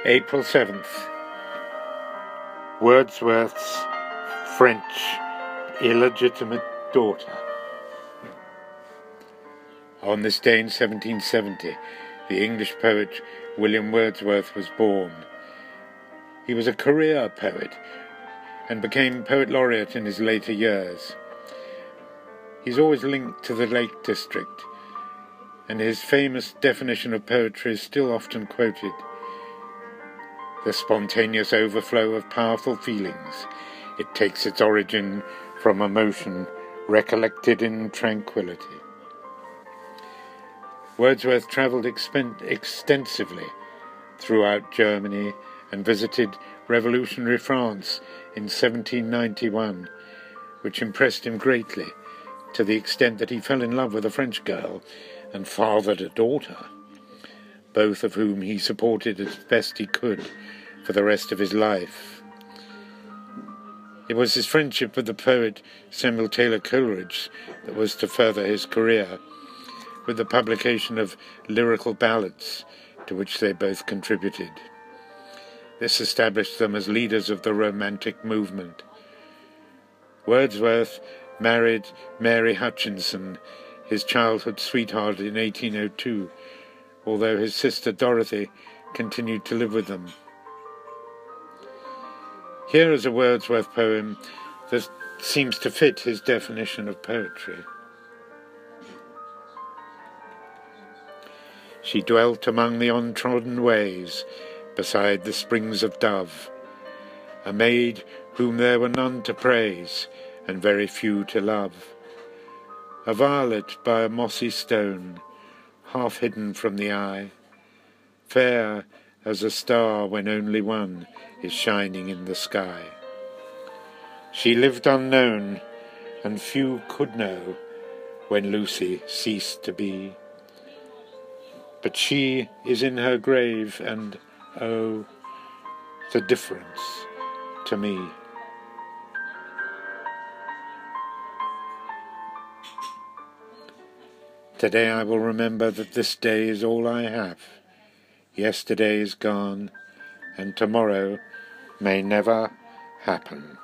April 7th. Wordsworth's French illegitimate daughter. On this day in 1770, the English poet William Wordsworth was born. He was a career poet and became poet laureate in his later years. He's always linked to the Lake District, and his famous definition of poetry is still often quoted: the spontaneous overflow of powerful feelings. It takes its origin from emotion recollected in tranquility. Wordsworth travelled extensively throughout Germany and visited revolutionary France in 1791, which impressed him greatly, to the extent that he fell in love with a French girl and fathered a daughter, both of whom he supported as best he could for the rest of his life. It was his friendship with the poet Samuel Taylor Coleridge that was to further his career, with the publication of lyrical ballads, to which they both contributed. This established them as leaders of the Romantic movement. Wordsworth married Mary Hutchinson, his childhood sweetheart, in 1802, although his sister Dorothy continued to live with them. Here is a Wordsworth poem that seems to fit his definition of poetry. She dwelt among the untrodden ways, beside the springs of Dove, a maid whom there were none to praise, and very few to love. A violet by a mossy stone, half hidden from the eye, fair as a star when only one is shining in the sky. She lived unknown, and few could know when Lucy ceased to be. But she is in her grave, and oh, the difference to me. Today I will remember that this day is all I have. Yesterday is gone, and tomorrow may never happen.